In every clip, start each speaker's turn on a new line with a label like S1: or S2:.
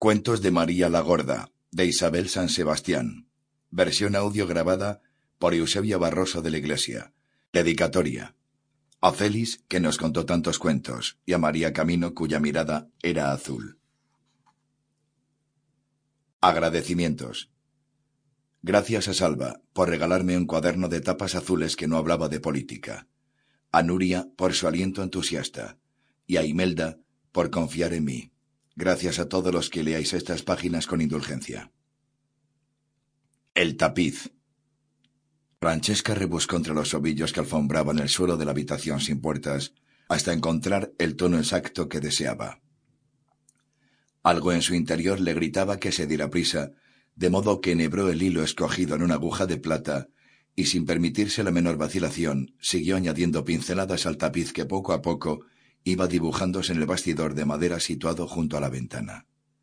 S1: Cuentos de María la Gorda, de Isabel San Sebastián. Versión audio grabada por Eusebio Barroso de la Iglesia. Dedicatoria. A Félix, que nos contó tantos cuentos, y a María Camino, cuya mirada era azul. Agradecimientos. Gracias a Salva por regalarme un cuaderno de tapas azules que no hablaba de política. A Nuria por su aliento entusiasta. Y a Imelda por confiar en mí. Gracias a todos los que leáis estas páginas con indulgencia. El tapiz. Francesca rebuscó entre los ovillos que alfombraban el suelo de la habitación sin puertas, hasta encontrar el tono exacto que deseaba. Algo en su interior le gritaba que se diera prisa, de modo que enhebró el hilo escogido en una aguja de plata, y sin permitirse la menor vacilación, siguió añadiendo pinceladas al tapiz que poco a poco iba dibujándose en el bastidor de madera situado junto a la ventana.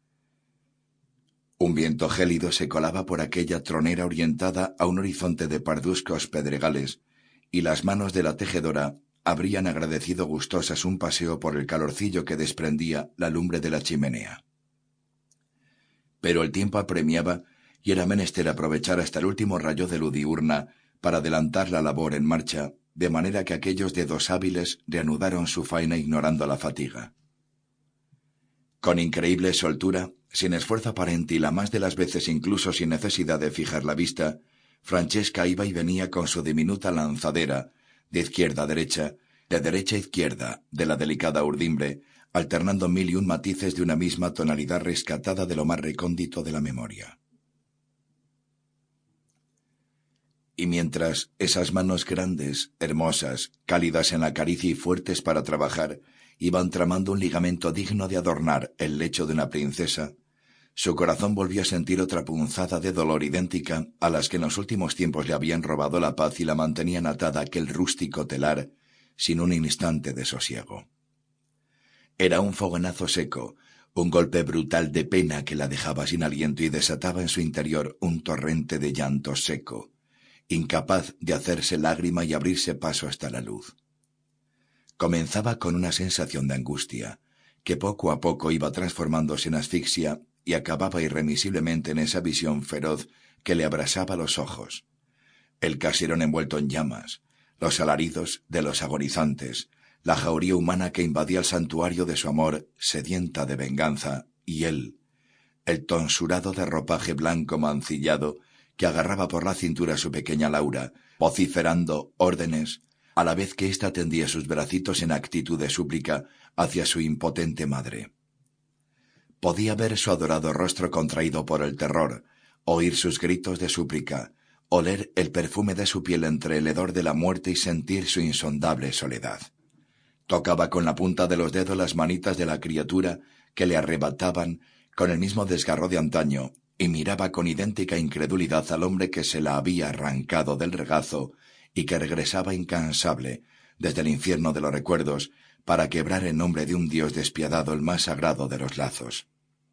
S1: Un viento gélido se colaba por aquella tronera orientada a un horizonte de parduzcos pedregales, y las manos de la tejedora habrían agradecido gustosas un paseo por el calorcillo que desprendía la lumbre de la chimenea. Pero el tiempo apremiaba y era menester aprovechar hasta el último rayo de luz diurna para adelantar la labor en marcha, de manera que aquellos dedos hábiles reanudaron su faena ignorando la fatiga. Con increíble soltura, sin esfuerzo aparente y la más de las veces incluso sin necesidad de fijar la vista, Francesca iba y venía con su diminuta lanzadera, de izquierda a derecha, de derecha a izquierda, de la delicada urdimbre, alternando mil y un matices de una misma tonalidad rescatada de lo más recóndito de la memoria. Y mientras esas manos grandes, hermosas, cálidas en la caricia y fuertes para trabajar, iban tramando un ligamento digno de adornar el lecho de una princesa, su corazón volvió a sentir otra punzada de dolor idéntica a las que en los últimos tiempos le habían robado la paz y la mantenían atada a aquel rústico telar, sin un instante de sosiego. Era un fogonazo seco, un golpe brutal de pena que la dejaba sin aliento y desataba en su interior un torrente de llanto seco, incapaz de hacerse lágrima y abrirse paso hasta la luz. Comenzaba con una sensación de angustia, que poco a poco iba transformándose en asfixia y acababa irremisiblemente en esa visión feroz que le abrasaba los ojos. El caserón envuelto en llamas, los alaridos de los agonizantes, la jauría humana que invadía el santuario de su amor, sedienta de venganza, y él, el tonsurado de ropaje blanco mancillado, que agarraba por la cintura a su pequeña Laura, vociferando órdenes, a la vez que ésta tendía sus bracitos en actitud de súplica hacia su impotente madre. Podía ver su adorado rostro contraído por el terror, oír sus gritos de súplica, oler el perfume de su piel entre el hedor de la muerte y sentir su insondable soledad. Tocaba con la punta de los dedos las manitas de la criatura que le arrebataban con el mismo desgarro de antaño, y miraba con idéntica incredulidad al hombre que se la había arrancado del regazo y que regresaba incansable desde el infierno de los recuerdos para quebrar en nombre de un Dios despiadado el más sagrado de los lazos.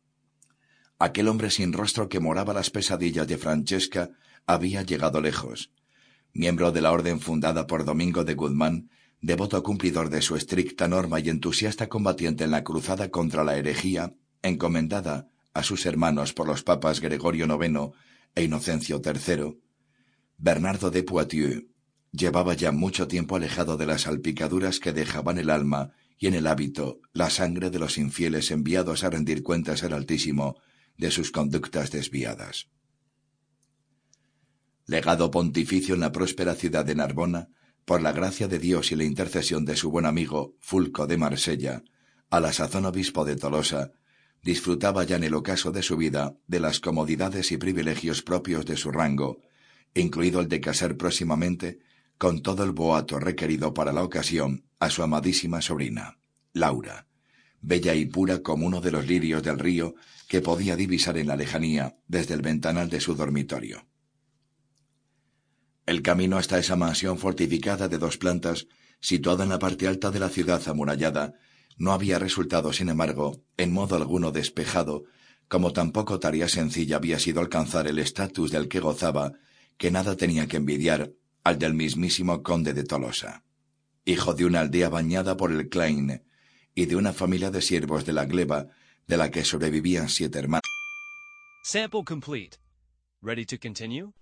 S1: Aquel hombre sin rostro que moraba las pesadillas de Francesca había llegado lejos. Miembro de la orden fundada por Domingo de Guzmán, devoto cumplidor de su estricta norma y entusiasta combatiente en la cruzada contra la herejía, encomendada a sus hermanos por los papas Gregorio IX e Inocencio III, Bernardo de Poitiers llevaba ya mucho tiempo alejado de las salpicaduras que dejaban el alma y en el hábito la sangre de los infieles enviados a rendir cuentas al Altísimo de sus conductas desviadas. Legado pontificio en la próspera ciudad de Narbona, por la gracia de Dios y la intercesión de su buen amigo Fulco de Marsella, a la sazón obispo de Tolosa, disfrutaba ya en el ocaso de su vida de las comodidades y privilegios propios de su rango, incluido el de casar próximamente, con todo el boato requerido para la ocasión, a su amadísima sobrina, Laura, bella y pura como uno de los lirios del río que podía divisar en la lejanía desde el ventanal de su dormitorio. El camino hasta esa mansión fortificada de 2 plantas, situada en la parte alta de la ciudad amurallada, no había resultado, sin embargo, en modo alguno despejado, como tampoco tarea sencilla había sido alcanzar el estatus del que gozaba, que nada tenía que envidiar al del mismísimo conde de Tolosa, hijo de una aldea bañada por el Klein y de una familia de siervos de la gleba, de la que sobrevivían 7 hermanos.
S2: Sample complete. Ready to continue?